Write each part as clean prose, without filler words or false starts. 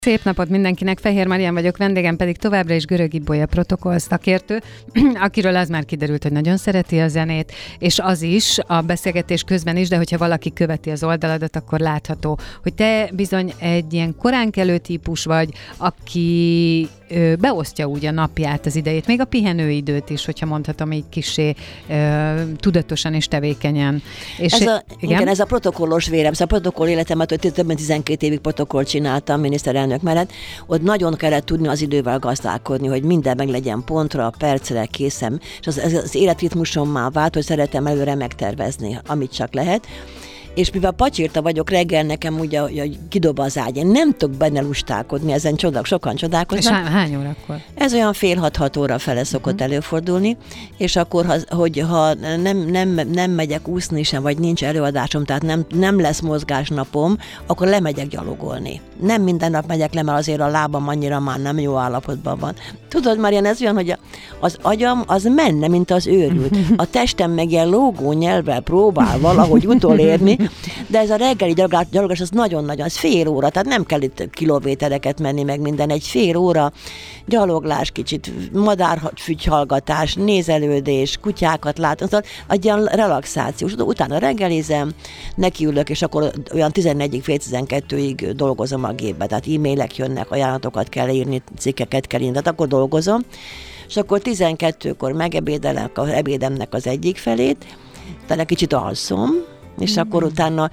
Szép napot mindenkinek, Fehér Marian vagyok, vendégem pedig továbbra is Görög Ibolya protokoll szakértő, akiről az már kiderült, hogy nagyon szereti a zenét, és az is a beszélgetés közben is, de hogyha valaki követi az oldaladat, akkor látható, hogy te bizony egy ilyen koránkelő típus vagy, aki beosztja úgy a napját, az idejét, még a pihenőidőt is, hogyha mondhatom így kissé tudatosan és tevékenyen. És igen, ez a protokollos vérem, szóval a protokoll életemet, hogy több mint 12 évig protokoll csináltam miniszterelnök mellett, ott nagyon kellett tudni az idővel gazdálkodni, hogy minden meg legyen pontra, percre, készen, és az életritmusommá vált, hogy szeretem előre megtervezni, amit csak lehet. És mivel pacsírta vagyok, reggel nekem ugye kidob az ágy. Én nem tudok benne lustálkodni, ezen sokan csodálkoznak. És hány órakor? Ez olyan 5-6 óra fele szokott előfordulni, és akkor, ha nem megyek úszni sem, vagy nincs előadásom, tehát nem lesz mozgásnapom, akkor lemegyek gyalogolni. Nem minden nap megyek le, mert azért a lábam annyira már nem jó állapotban van. Tudod, Marian, ez olyan, hogy az agyam az menne, mint az őrült. A testem meg ilyen lógó nyelvvel próbál valahogy utolérni, de ez a reggeli gyalogás az nagyon-nagyon, az fél óra, tehát nem kell itt kilométereket menni meg minden, egy fél óra gyaloglás, kicsit madárfügyhallgatás, nézelődés, kutyákat látom, szóval egy ilyen relaxációs, utána reggelizem, nekiülök, és akkor olyan 11-ig, fél 12-ig dolgozom a gépbe, tehát e-mailek jönnek, ajánlatokat kell írni, cikkeket kell írni, tehát akkor dolgozom, és akkor 12-kor megebédelek az ebédemnek az egyik felét, tehát kicsit alszom, és akkor utána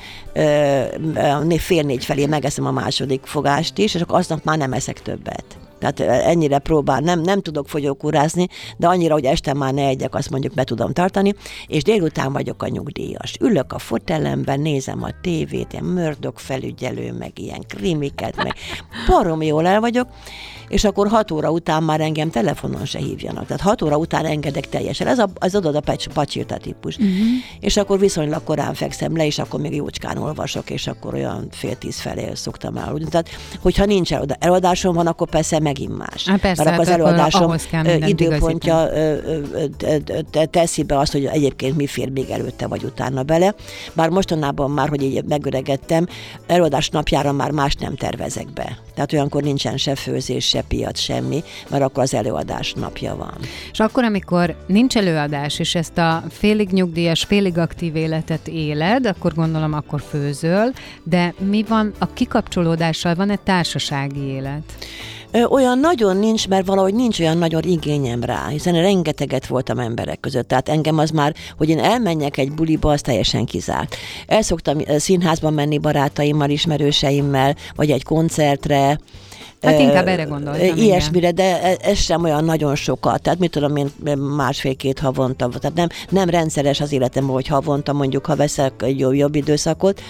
3:30 felé megeszem a második fogást is, és akkor aznap már nem eszek többet. Tehát ennyire próbál, nem tudok fogyókúrázni, de annyira, hogy este már ne egyek, azt mondjuk be tudom tartani, és délután vagyok a nyugdíjas. Ülök a fotelemben, nézem a tévét, ilyen Murdoch felügyelő, meg ilyen krimiket, meg baromi jól el vagyok, és akkor 6 óra után már engem telefonon se hívjanak. Tehát 6 óra után engedek teljesen. Ez adod a pacsirta típus. És akkor viszonylag korán fekszem le, és akkor még jócskán olvasok, és akkor olyan 9:30 felé szoktam aludni. Tehát, hogyha nincs előadásom van, akkor persze megint más. Persze, mert az előadásom időpontja teszi be azt, hogy egyébként mi fér még előtte vagy utána bele. Bár mostanában már, hogy így megöregedtem, előadás napjára már más nem tervezek be. Tehát olyankor nincsen se főzés, se piac, semmi, mert akkor az előadás napja van. És akkor, amikor nincs előadás, és ezt a félig nyugdíjas, félig aktív életet éled, akkor gondolom, akkor főzöl, de mi van a kikapcsolódással? Van-e társasági élet? Olyan nagyon nincs, mert valahogy nincs olyan nagyon igényem rá, hiszen rengeteget voltam emberek között. Tehát engem az már, hogy én elmenjek egy buliba, az teljesen kizárt. El szoktam színházba menni barátaimmal, ismerőseimmel, vagy egy koncertre. Hát inkább erre gondoltam. Ilyesmire, de ez sem olyan nagyon sokat. Tehát mit tudom én, 1,5-2 havonta. Tehát nem rendszeres az életemben, hogy havonta mondjuk, ha veszek egy jobb időszakot.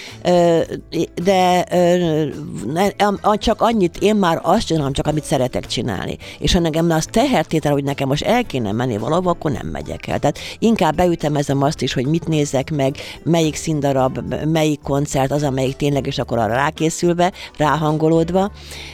De csak annyit, én már azt csinálom, csak amit szeretek csinálni. És ha nekem az tehertétel, hogy nekem most el kéne menni valahova, akkor nem megyek el. Tehát inkább beütemezem azt is, hogy mit nézek meg, melyik színdarab, melyik koncert, az, amelyik tényleg, és akkor arra rákészülve, ráhangolódva,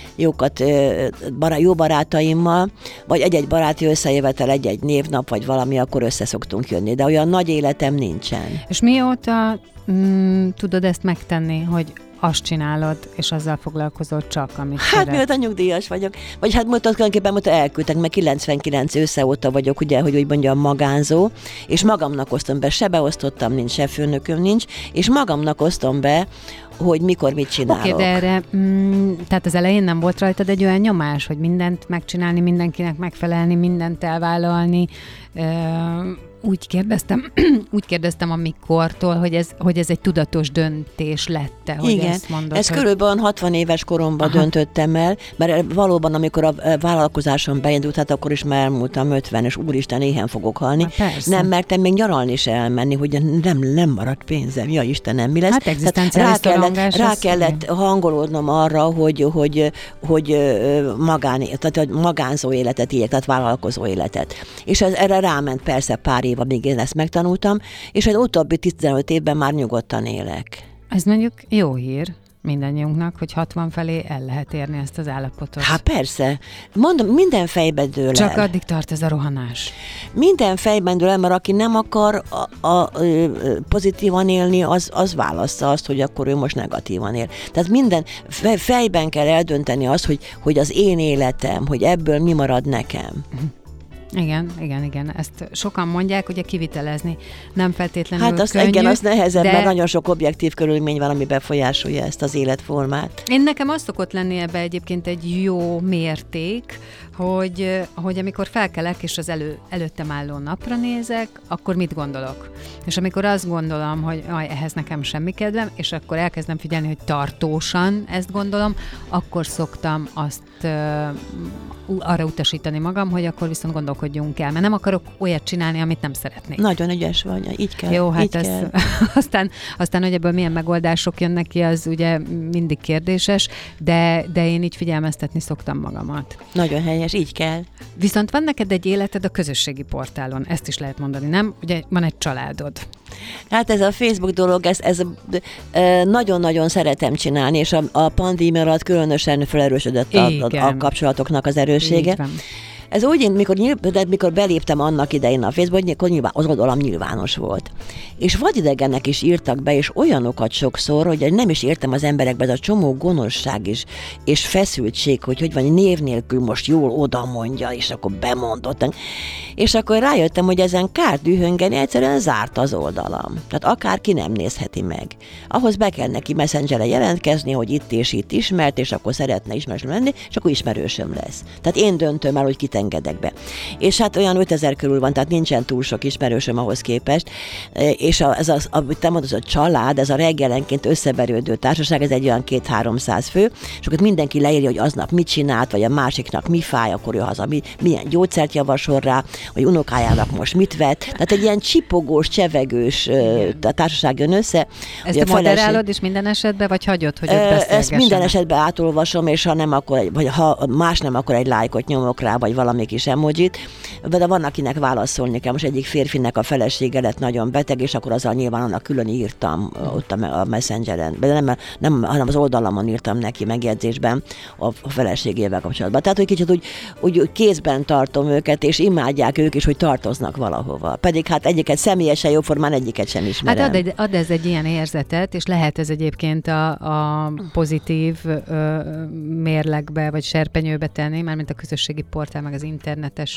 jó barátaimmal, vagy egy-egy baráti összejövetel, egy-egy névnap, vagy valami, akkor össze szoktunk jönni. De olyan nagy életem nincsen. És mióta tudod ezt megtenni, hogy azt csinálod, és azzal foglalkozol csak, amit Hát mióta nyugdíjas vagyok. Vagy hát tulajdonképpen elküldtek, mert 99 ősze óta vagyok, ugye, hogy úgy mondjam, magánzó, és magamnak osztom be, se beosztottam nincs, se főnököm nincs, és magamnak osztom be, hogy mikor mit csinálok. Oké, de erre, tehát az elején nem volt rajtad egy olyan nyomás, hogy mindent megcsinálni, mindenkinek megfelelni, mindent elvállalni. Úgy kérdeztem amikortól, hogy ez egy tudatos döntés lett-e, hogy igen, ezt mondod. Ez körülbelül 60 éves koromban döntöttem el, mert valóban, amikor a vállalkozásom beindult, hát akkor is már elmúltam 50, és úristen, éhen fogok halni. Nem mertem még nyaralni se elmenni, hogy nem maradt pénzem. Ja Istenem, mi lesz? Hát egzisztenciális szorongás. Rá kellett hangolódnom arra, hogy magánzó életet éljek, tehát vállalkozó életet. És erre ráment persze pár év, amíg én ezt megtanultam, és egy utóbbi 15 évben már nyugodtan élek. Ez mondjuk jó hír. mindannyiunknak, hogy 60 felé el lehet érni ezt az állapotot. Hát persze. Mondom, minden fejben dől el. Csak addig tart ez a rohanás. Minden fejben dől el, mert aki nem akar pozitívan élni, az válassza azt, hogy akkor ő most negatívan él. Tehát minden fejben kell eldönteni azt, hogy az én életem, hogy ebből mi marad nekem. Igen. Ezt sokan mondják, ugye kivitelezni nem feltétlenül hát azt, könnyű. Igen, az nehezebb, mert nagyon sok objektív körülmény van, ami befolyásolja ezt az életformát. Nekem az szokott lenni ebbe egyébként egy jó mérték, hogy amikor felkelek, és az előttem álló napra nézek, akkor mit gondolok? És amikor azt gondolom, hogy ehhez nekem semmi kedvem, és akkor elkezdem figyelni, hogy tartósan ezt gondolom, akkor szoktam azt arra utasítani magam, hogy akkor viszont gondolkodjunk el, mert nem akarok olyat csinálni, amit nem szeretnék. Nagyon ügyes vagy, így kell. Jó, hát így ez kell. aztán, hogy ebből milyen megoldások jönnek ki, az ugye mindig kérdéses, de én így figyelmeztetni szoktam magamat. Nagyon helyes, így kell. Viszont van neked egy életed a közösségi portálon, ezt is lehet mondani, nem? Ugye van egy családod. Hát ez a Facebook dolog, ez nagyon-nagyon szeretem csinálni, és a pandémia alatt különösen felerősödött a kapcsolatoknak az erőssége. Ez úgy, mikor beléptem annak idején a Facebookon, akkor nyilván az oldalam nyilvános volt. És vadidegennek is írtak be, és olyanokat sokszor, hogy nem is értem az emberekben, ez a csomó gonoszság is, és feszültség, hogy van, név nélkül most jól oda mondja, és akkor bemondottan. És akkor rájöttem, hogy ezen kár dühöngeni, egyszerűen zárt az oldalam. Tehát akárki nem nézheti meg. Ahhoz be kell neki Messengeren jelentkezni, hogy itt és itt ismert, és akkor szeretne ismerősöm lenni, és akkor ismerősöm lesz. Tehát én döntöm el, hogy kit engedek be. És hát olyan 5000 körül van, tehát nincsen túl sok ismerősöm ahhoz képest, és amit te mondod, a család, ez a reggelenként összeverődő társaság, ez egy olyan 200-300 fő, és akkor mindenki leírja, hogy aznap mit csinált, vagy a másiknak mi fáj, akkor ő haza milyen gyógyszert javasol rá, vagy unokájának most mit vett. Tehát egy ilyen csipogós, csevegős társaság jön össze. Ezt te moderálod is minden esetben, vagy hagyod, hogy ott beszélgessenek? Ezt minden esetben átolvasom, és ha nem, vagy ha más nem, akkor egy lájkot nyomok rá, vagy valami kis emojit, de van, akinek válaszolni kell. Most egyik férfinek a felesége lett nagyon beteg, és akkor azzal nyilván annak külön írtam ott a Messengeren, de nem, hanem az oldalamon írtam neki megjegyzésben a feleségével kapcsolatban. Tehát, hogy kicsit úgy kézben tartom őket, és imádják ők is, hogy tartoznak valahova. Pedig hát egyiket személyesen jóformán, egyiket sem ismerem. Hát ad ez egy ilyen érzetet, és lehet ez egyébként a pozitív mérlegbe, vagy serpenyőbe tenni, mármint a közösségi portál, meg az internetes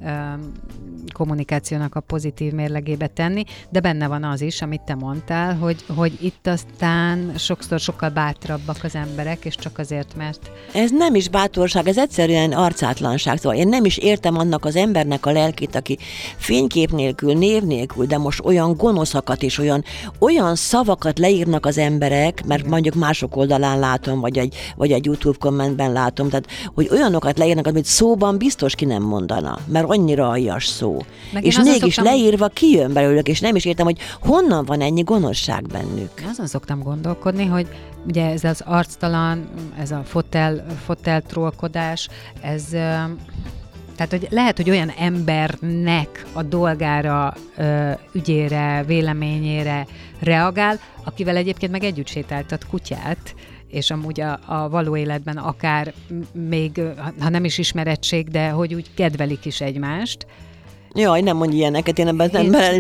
kommunikációnak a pozitív mérlegébe tenni, de benne van az is, amit te mondtál, hogy itt aztán sokszor sokkal bátrabbak az emberek, és csak azért, mert... Ez nem is bátorság, ez egyszerűen arcátlanság. Szóval én nem is értem annak az embernek a lelkét, aki fénykép nélkül, név nélkül, de most olyan gonoszakat és olyan szavakat leírnak az emberek, mert mondjuk mások oldalán látom, vagy egy YouTube kommentben látom, tehát hogy olyanokat leírnak, amit szóban biztos ki nem mondana, mert annyira aljas szó. És mégis leírva kijön belőlük, és nem is értem, hogy honnan van ennyi gonoszság bennük. Azon szoktam gondolkodni, hogy ugye ez az arctalan, ez a fotel trollkodás, ez... Tehát, hogy lehet, hogy olyan embernek a dolgára, ügyére, véleményére reagál, akivel egyébként meg együtt sétáltat kutyát, és amúgy a való életben akár még, ha nem is ismerettség, de hogy úgy kedvelik is egymást. Jaj, nem mondj ilyeneket, én ebben nem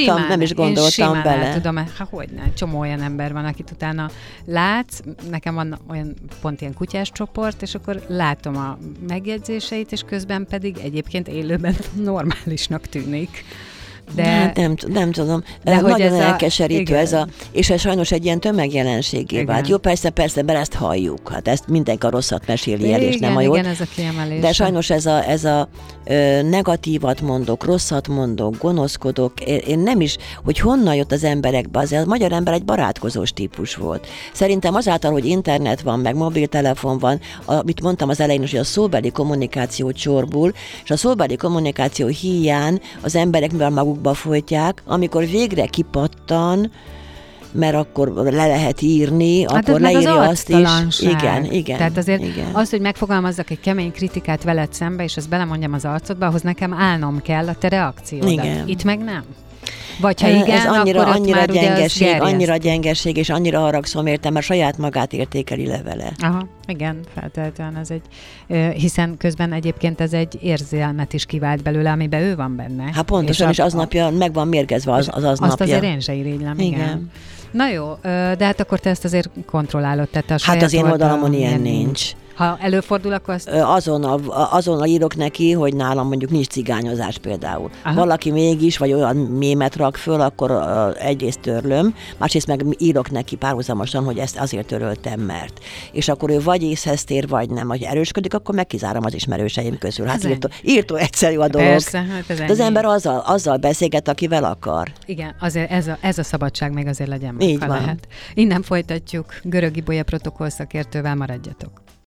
is gondoltam bele. Tudom, hogyne, csomó olyan ember van, akit utána látsz, nekem van olyan pont ilyen kutyás csoport, és akkor látom a megjegyzéseit, és közben pedig egyébként élőben normálisnak tűnik. De hát nem tudom. De nagyon elkeserítő és ez sajnos egy ilyen tömegjelenségé vált. Jó, persze, de ezt halljuk. Hát ezt mindenki a rosszat meséli el, és nem a jót. Igen, ez a kiemelés. De sajnos ez a negatívat mondok, rosszat mondok, gonoszkodok. Én nem is, hogy honnan jött az emberekbe. Az a magyar ember egy barátkozós típus volt. Szerintem azáltal, hogy internet van, meg mobiltelefon van, amit mondtam az elején is, hogy a szóbeli kommunikáció csorbul, és a szóbeli kommunikáció híján az emberek, mivel magukba folytják, amikor végre kipattan, mert akkor le lehet írni, hát akkor leírja azt is. Igen. Tehát azért az, hogy megfogalmazzak egy kemény kritikát veled szembe, és azt belemondjam az arcodba, ahhoz nekem állnom kell a te reakciódat. Igen. Itt meg nem. Vagy ha igen, ez annyira, akkor annyira már gyengeség, annyira gyengeség, és annyira haragszom érte, mert saját magát értékeli levele. Aha, igen, feltétlenül ez egy, hiszen közben egyébként ez egy érzelmet is kivált belőle, amiben ő van benne. Hát pontosan, és aznapja meg van mérgezve az azt napja. azért én se irigylem, igen. Na jó, de hát akkor te ezt azért kontrollálod, tehát a hát az én oldalamon ilyen nincs. Ha előfordul, akkor azt... Azonnal írok neki, hogy nálam mondjuk nincs cigányozás például. Aha. Valaki mégis, vagy olyan mémet rak föl, akkor egyrészt törlöm, másrészt meg írok neki párhuzamosan, hogy ezt azért töröltem, mert. És akkor ő vagy észhez tér, vagy nem, vagy erősködik, akkor megkizárom az ismerőseim közül. Hát írtó egyszerű a dolog. Persze, hát de az ember azzal beszélget, akivel akar. Igen, azért ez a szabadság még azért legyen meg, így ha van. lehet. Innen folytatjuk. Görög Ibolya protokoll szakértővel, maradjatok.